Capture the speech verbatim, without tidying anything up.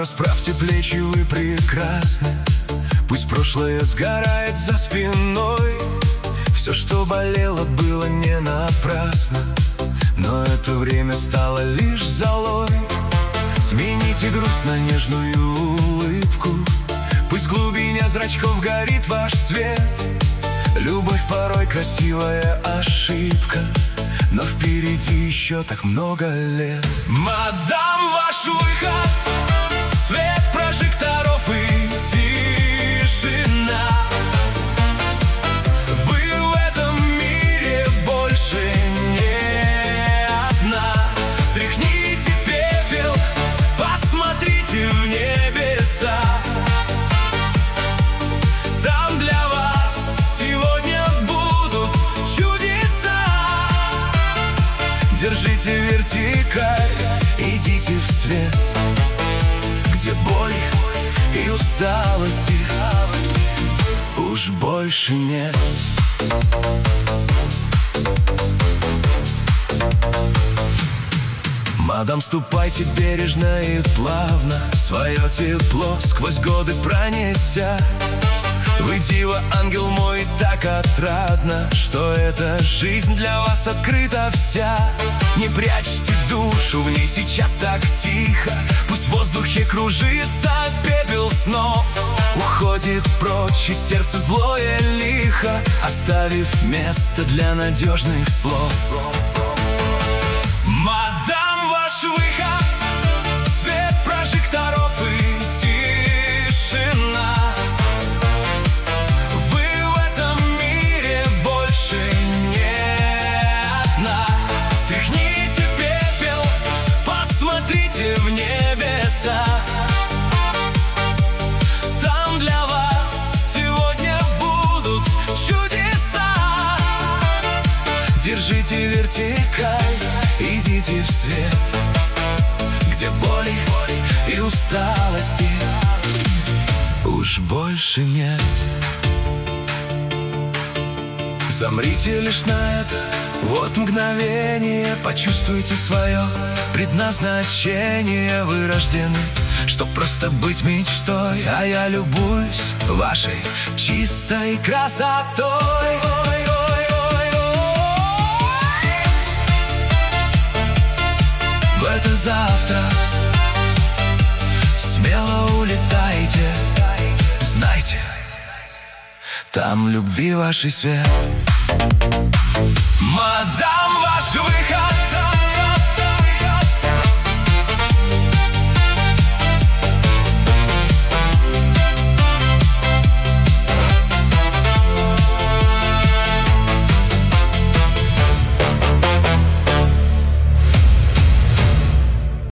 расправьте плечи, вы прекрасны. Пусть прошлое сгорает за спиной. Все, что болело, было не напрасно, но это время стало лишь золой. Смените грусть на нежную улыбку. Пусть в глубине зрачков горит ваш свет. Любовь порой красивая ошибка, но впереди еще так много лет. Мадам, ваш выход, свет прожекторов и тишина. Вы в этом мире больше не одна. Стряхните пепел, посмотрите в небеса. Там для вас сегодня будут чудеса. Держите вертикаль, идите в свет, где боли и усталости уж больше нет. Мадам, ступайте бережно и плавно, свое тепло сквозь годы пронеся. Вы дива, ангел мой, так отрадно, что эта жизнь для вас открыта вся. Не прячьте душу в ней сейчас так тихо. Пусть в воздухе кружится пепел снов. Уходит прочь из сердца злое лихо, оставив место для надежных слов. Мадам, ваш выход, свет прожекторов и тишина. Вы в этом мире больше не одна. Стряхните пепел, посмотрите в небеса. Там для вас сегодня будут чудеса. Держите вертикаль, идите в свет, где боли и усталости уж больше нет. Замрите лишь на это вот мгновение. Почувствуйте свое предназначение. Вы рождены, чтоб просто быть мечтой, а я любуюсь вашей чистой красотой. В это завтра смело улетайте. Знайте, там любви вашей свет. Мадам, ваш выход.